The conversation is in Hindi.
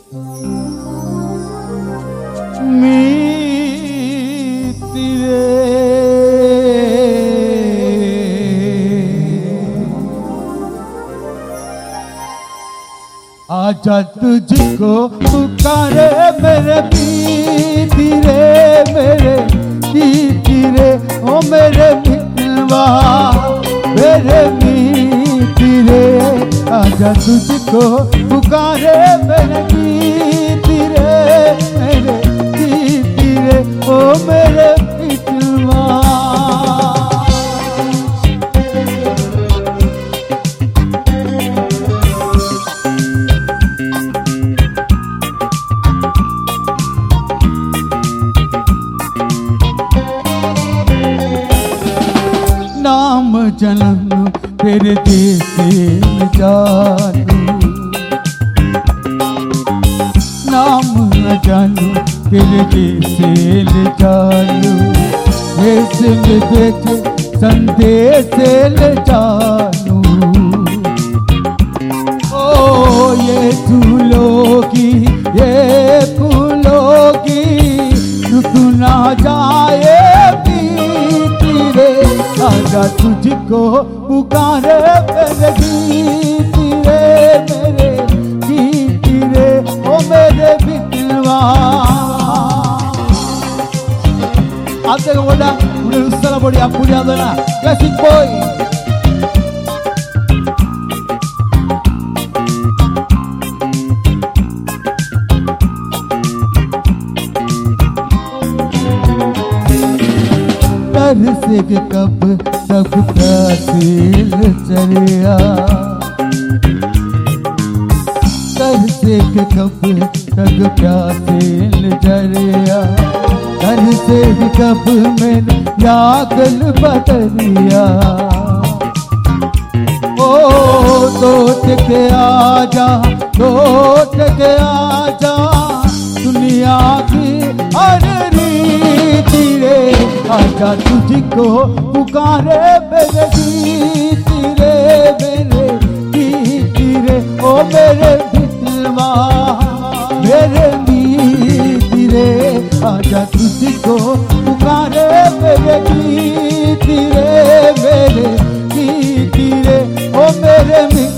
आजा तुझको पुकारे मेरे पीती रे, मेरे पीती रे, ओ मेरे मितवा मेरे मीती रे। आजा तुझको पुकारे मेरे पीती रे, मेरे पीती रे, ओ मेरे मितवा। नाम जनम तेरे देते जानू, नाम न जानू तेरे देते जानू, ऐसे में देखे संदेश ले जानू। ओ ये फूलों की ये फूलों की रुक ना जाए रे। आजा तुझको पुकारे मेरे गीती रे, मेरे गीती रे, ओ मेरे बितवा। Antes que vuelva, una luz a la boria, puñadona, Classic Boy. से के कब तब प्यासिल चलिया, तर से के कब तक प्यासिल चलिया, तर से के कब मैंने यागल बदलिया। ओ लौट के आजा, लौट के आजा, दुनिया की हर रीति रे। आजा तुझको पुकारे मेरे गीती रे, मेरे गीती रे, ओ मेरे बितवा मेरे गीती रे। आजा तुझको पुकारे मेरे गीती रे, मेरे गीती रे, ओ मेरे